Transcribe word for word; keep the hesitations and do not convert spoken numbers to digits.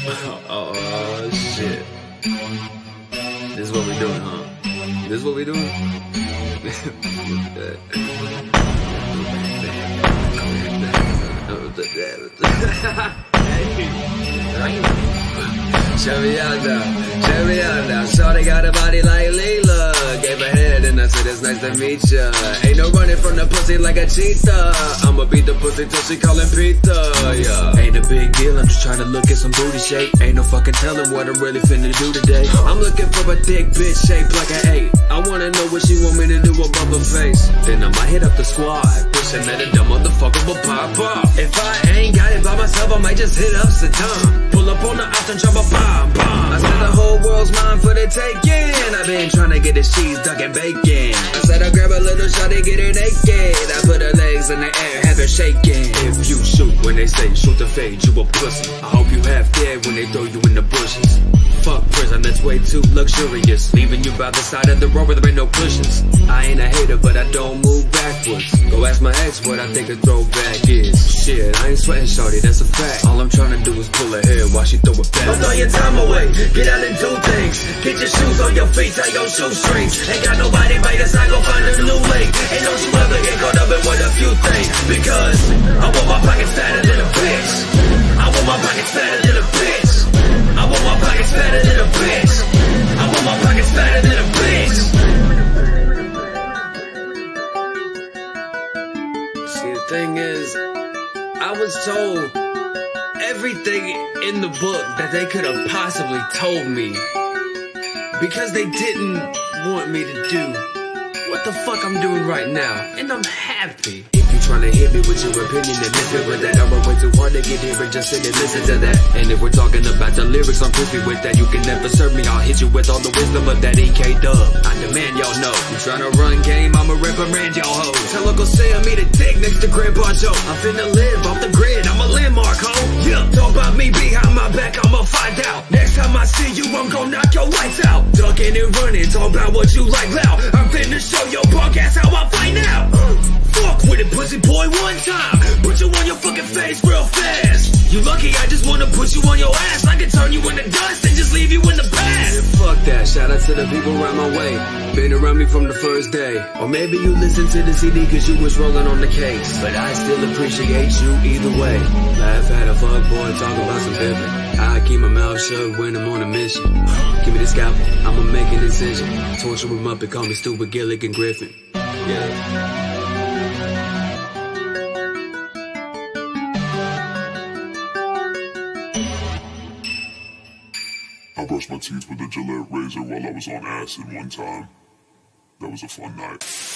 Oh, oh shit. This is what we doing, huh? This is what we doing? Check me out now, check me out now. Shawty got a body like Leela. Gave her head and I said it's nice to meet ya. Ain't no running from the pussy like a cheetah. I'ma beat the pussy till she callin' pizza, yeah. Ain't a big deal, I'm just trying to look at some booty shape. Ain't no fucking telling what I'm really finna do today. I'm looking for a thick bitch shaped like an eight. I wanna know what she want me to do above her face. Then I might hit up the squad, pushing that a dumb motherfucker will pop off. If I ain't got it by myself, I might just hit up Saddam. Pull up on the ops and drop a bomb, bomb. I said the whole world's mine for the taking. I've been trying to get this cheese, duck and bacon. I said I grab a little shot and get her naked. I put her legs in the air, have her shaking. If you shoot when they say shoot the fade, you a pussy. I hope you half dead when they throw you in the bushes. Fuck prison, that's way too luxurious. Leaving you by the side of the road where there ain't no cushions. I ain't a hater, but I don't move backwards. Go ask my ex what I think a throwback is. Shit, I ain't sweating, shorty, that's a fact. All I'm trying to do is pull her hair while she throw it back. Don't throw your time away, get out and do things. Get your shoes on your feet, tie your shoestrings. Ain't got nobody by your side, go find a new link. And don't you ever get caught up in what a few things. Because I want my pockets fatter than a bitch. I want my pockets fatter than a bitch. I want my pockets fatter than a bitch. I want my pockets fatter than a bitch. See, the thing is, I was told everything in the book that they could have possibly told me because they didn't want me to do what the fuck I'm doing right now, and I'm happy. If you tryna hit me with your opinion and miss me with that, I'm way too hard to get here and just sit and listen to that. And if we're talking about the lyrics, I'm crispy with that. You can never serve me, I'll hit you with all the wisdom of that E K dub. I demand y'all know, you tryna run game, I'ma reprimand y'all hoes. Tell Uncle Sam me the dick next to Grandpa Joe. I'm finna live off the grid, I'm a landmark, ho. Yeah, talk about me behind my back, I'ma find out. Next time I see you, I'm gon' knock your lights out. Ducking and running, talk about what you like loud. I'm finna show your punk ass how I find out. Uh, fuck with it, pussy boy, one time. Put you on your fucking face real fast. You lucky I just wanna put you on your ass. I can turn you into dust and just leave you in the past. Yeah, fuck that, shout out to the people around my way. Been around me from the first day. Or maybe you listened to the C D cause you was rolling on the case. But I still appreciate you either way. Laugh at a fuck boy, talk about some pimpin'. I keep my mouth shut when I'm on a mission. Give me the scalpel, I'ma make an incision. Torture him up and call me stupid Gilligan Griffin. Yeah. I brushed my teeth with a Gillette razor while I was on acid one time. That was a fun night.